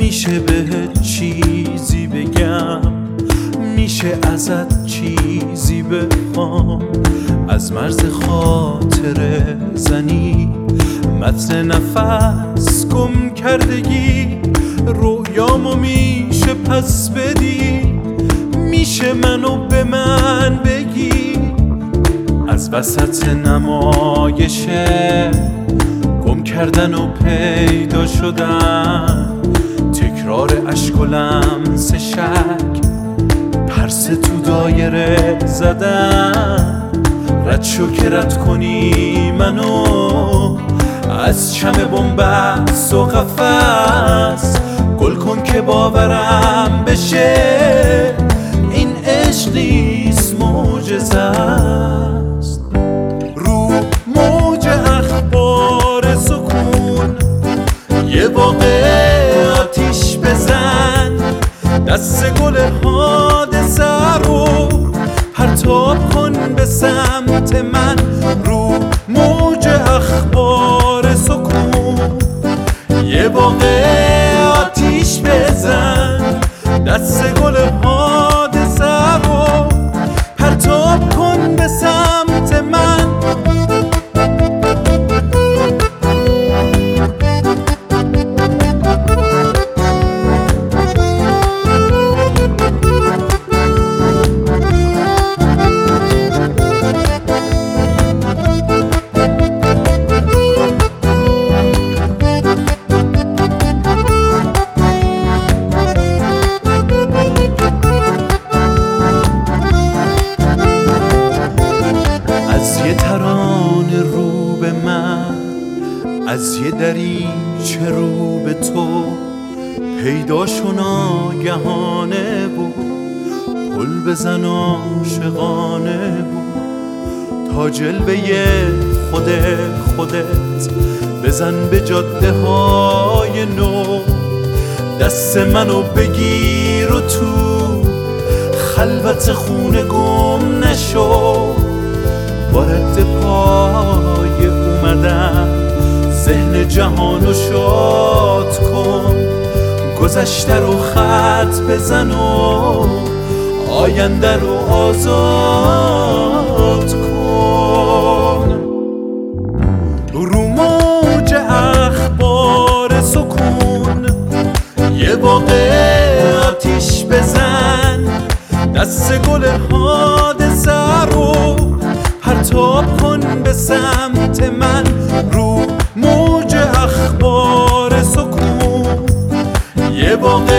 میشه بهت چیزی بگم، میشه ازت چیزی بخوام، از مرز خاطره زنی متن نفس گم کردگی، رویامو میشه پس بدی، میشه منو به من بگی، از وسط نمایشه گم کردن و پیدا شدن، تکرار اشک و لمس شک، پرس تو دایره زدن، رد شو که رد کنی منو از چم بنبست و قفس، گل کن که باورم بشه این عشق نیست معجزه است. رو موج اخبار سکون یه واقع آتیش بزن، دست گل حادثه رو پرتاب کن به سمت من. رو موج اخبار سکون یه واقع آتیش بزن، دست گل حادثه رو پرتاب کن به سمت من. از یه ترانه رو به من، از یه دریچه رو به تو، پیداش و ناگهانه بود، پل بزن عاشقانه بود، تا جلوه خودت بزن به جاده های نو، دست منو بگیر و تو خلوت خونه گم نشو، با رد پای اومدم ذهن جهانو شاد کن، گذشته رو خط بزن و آینده رو آزاد کن. رو موج اخبار سکون یه واقع آتیش بزن، دست گل حادثه رو پرتاب کن به سمت من. رو موج اخبار سکون یه واقع